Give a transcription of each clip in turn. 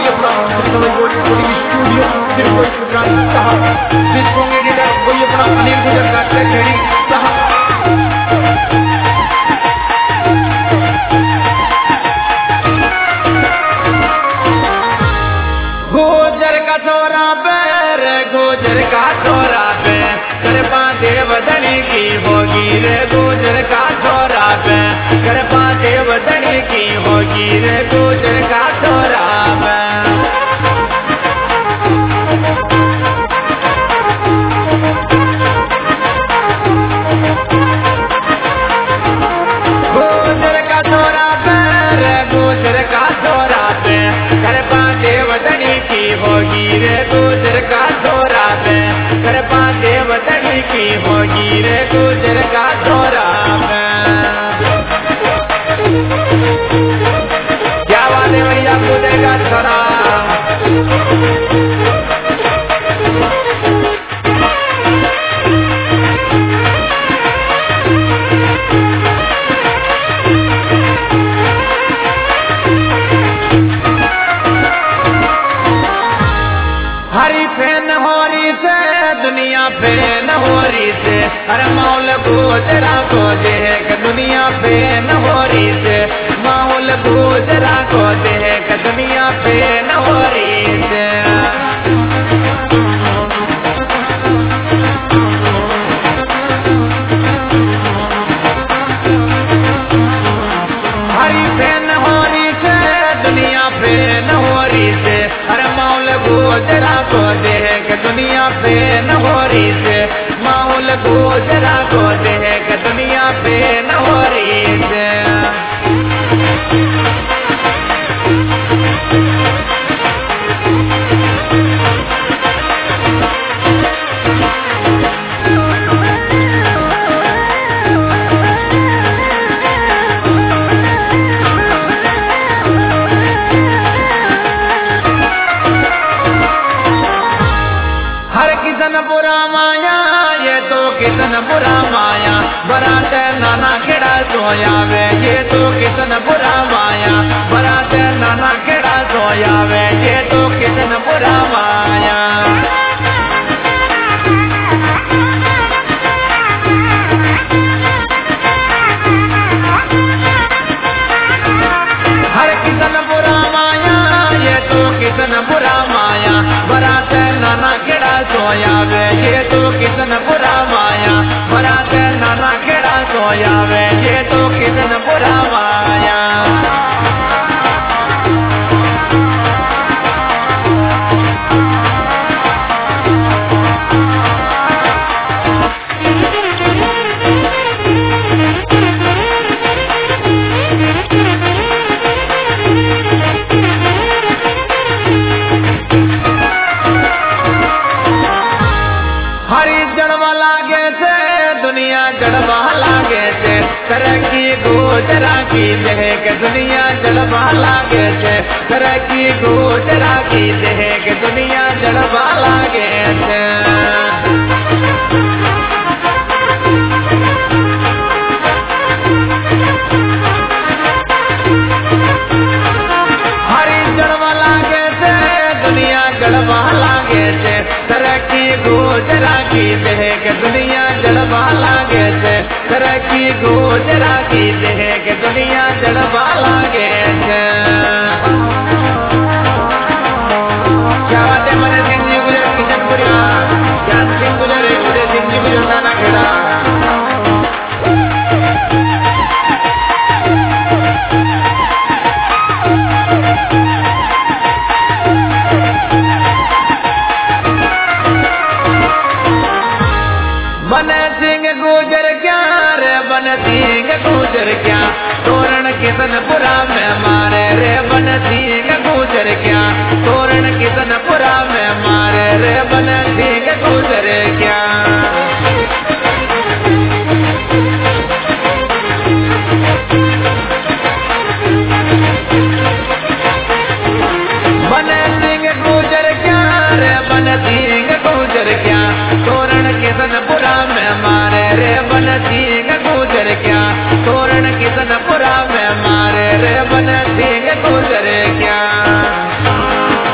वही अपना समझ बॉडी स्टूडियो फिर कोई पुरानी साहब जिसको एडिटर वही अपना अनिल गुजर का ट्रेड साहब गुजर का छोरा पे कृपा देवधनी की होगी रे गुजर का छोरा पे कृपा देवधनी की होगी रे गुजर का छोरा पे गुजर का छोरा पे रे गुजर का छोरा पे कृपा देवधनी की होगी रे गुजर का छोरा पे कृपा देवधनी की होगी रे गुजर का छोरा पे क्या बात है भैया गुजर का छोरा दुनिया पे न हो रही से हर माहौल गुजरा को देख दुनिया पे न हो रही से माहौल गुजरा को देख दुनिया पे न हो रही से हरी पे न हो रही से दुनिया पे न हो रही से हर माहौल गुजरा को देख दुनिया पे न हो रही से माहौल गुजरा को देख दुनिया पे न हो रही से किसन बुरा माया बरात नाना खेड़ा सोया वे ये तो किसन बुरा माया बरात नाना खेड़ा सोया वे ये तो किसन बुरा माया हर किसन बुरा माया ये तो किसन बुरा माया बरात नाना खेड़ा सोया वे ये तो किसन बुरा माया बरात नाना खेड़ा सोया वे ये तो किसन बुरा माया जड़वा लागे थे तरक्की गुजरा की देख दुनिया जड़वा लागे थे तरक्की गुजरा की देख दुनिया जड़वा लागे थे हरी जड़वा लागे थे दुनिया जड़वा लागे थे तरक्की गुजरा की देख दुनिया जड़वा लागे थे तरक्की गुजरा की देख दुनिया जड़वा लागे थे क्या बात है मने सिंह जी गुजर किशनपुरी क्या सिंह गुजर गुजर सिंह जी गुजर नाना खेड़ा गुजर क्या तोरण किशनपुरा में मारे रे बन सिंह गुजर क्या तोरण किशनपुरा में मारे रे बन सिंह गुजर क्या बन सिंह गुजर क्या रे बन सिंह गुजर क्या तोरण किशनपुरा में मारे रे बन सिंह गुजर क्या तोरण किशनपुरा में मारे रे बन सिंह गुजर क्या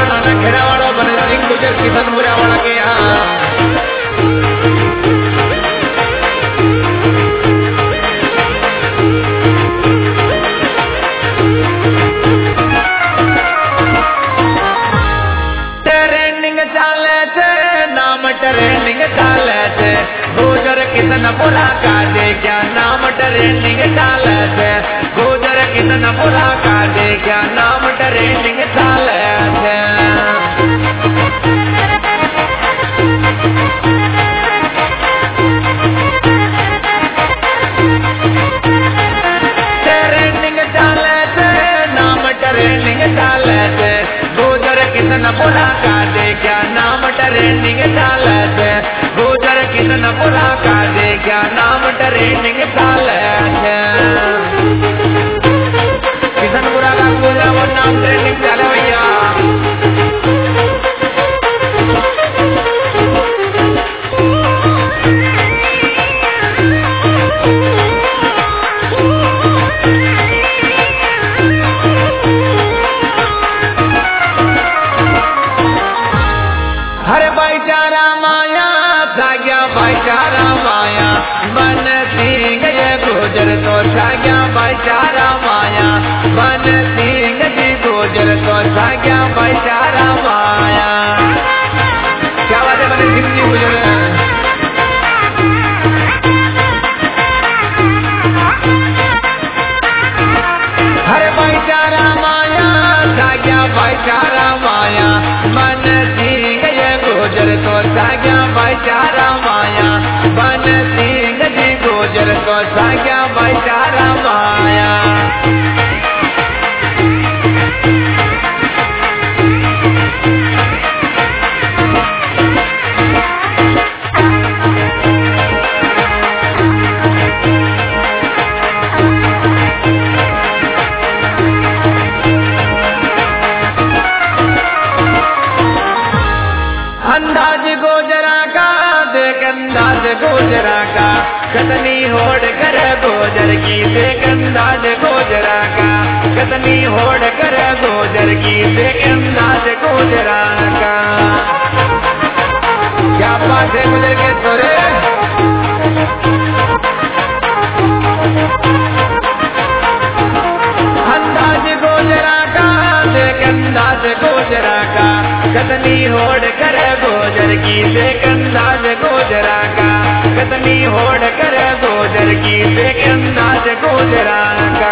नाना घेरावाड़ो बने सिंह गुजर किशनपुरा वाला के यहाँ ट्रेनिंग चाले थे गुजर किशनपुरा का दे क्या नाम ट्रेनिंग चाले थे गुजर किशनपुरा का दे क्या नाम ट्रेनिंग चाले थे ट्रेनिंग चाले थे नाम ट्रेनिंग चाले थे गुजर किशनपुरा का दे क्या नाम ट्रेनिंग चाले थे गुजर किशनपुरा का दे क्या नाम ट्रेनिंग चाले थे किशनपुरा का गुजर वो नाम ट्रेनिंग चाले भैया भाईचारा माया बन सिंह ये गुजर तो साग्या भाईचारा माया बन सिंह जी गुजर तो साग्या भाईचारा माया क्या बात है बन सिंह जी गुजर हरे भाईचारा माया साग्या भाईचारा माया बन सिंह ये गुजर तो साग्या भाईचारा माया बन सिंह जी गुजर तो साग्या भाईचारा माया अंदाज गुजरा का देख अंदाज गुजरा का कतनी होड़ कर गुजर की देख अंदाज गुजरा का कतनी होड़ कर गुजर की देख अंदाज गुजरा का क्या बात है गुजर के छोरे अंदाज गुजरा का देख अंदाज गुजरा का कतनी होड़ कर गुजर की देख अंदाज गुजरा का कतनी होड़ कर गुजर की देख अंदाज गुजरा का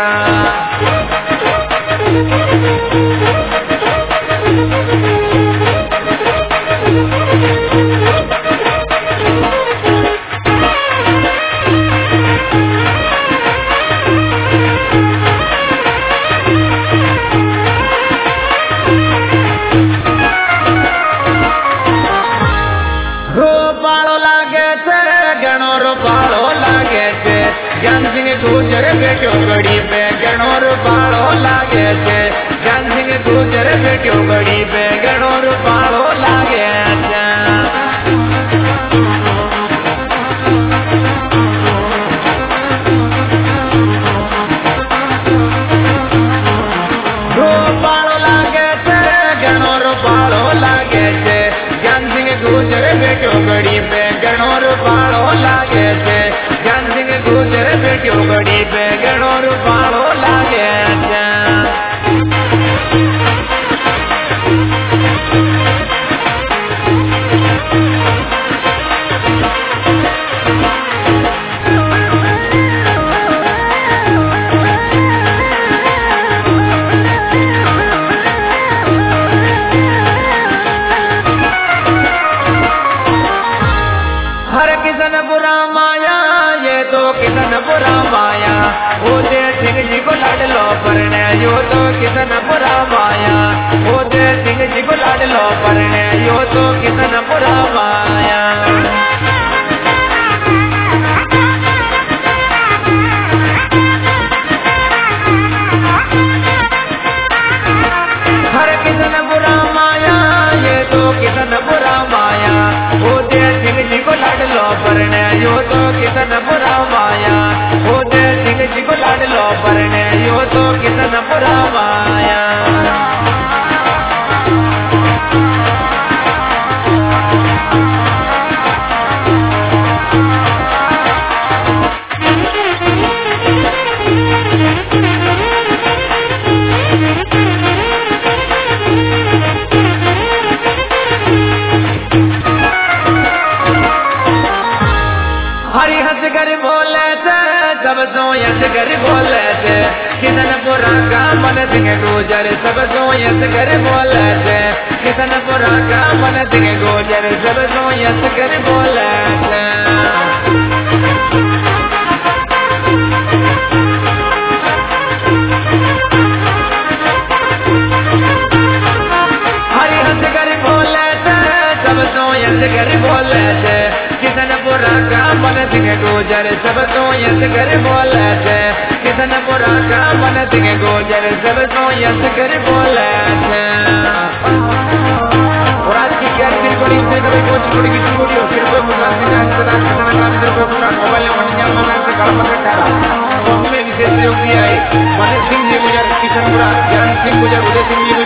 गुजर बेटो गड़ी पे गणोर पाड़ो लागे थे ज्ञान सिंह गुजर बेटो गड़ी पे गणोर पाड़ो लागे थे पाड़ो लागे थे गणोर पाड़ो लागे थे ज्ञान सिंह गुजर बेटो गड़ी पे गणोर पाड़ो लागे थे ज्ञान सिंह गुजर बेटो गड़ी पे गणोर पाड़ो लागे हर किशनपुरा माया ये तो किशनपुरा माया ओदे सिंह जी को लाडलो परने यो तो किशनपुरा माया ओदे सिंह जी को लाडलो परने यो तो किशनपुरा माया हर किशनपुरा माया ये तो किशनपुरा माया ओदे सिंह जी को लाडलो परने यो तो किशनपुरा माया ओदे सिंह जी को लाडलो परने यो तो किशनपुरा माया मन सिंह गुजर सब सोयस कर बोलते किशनपुरा का मन सिंह गुजर सब सोयस कर बोलते कर बोले थे किशनपुरा का मन सिंह गुजर सब सोयस कर बोले थे किशनपुरा का मन सिंह गुजर सब सोयस कर बोले थे और आज की क्या रिकॉर्डिंग से कभी कुछ थोड़ी की वीडियो फिर कोई मुलाकात से इंतजार करना काम कर को मोबाइल में मंडिया में से कल पर कटा तो हमें विशेष सहयोग दिया है मन सिंह जी गुजर किशनपुरा ज्ञान सिंह गुजर उदय सिंह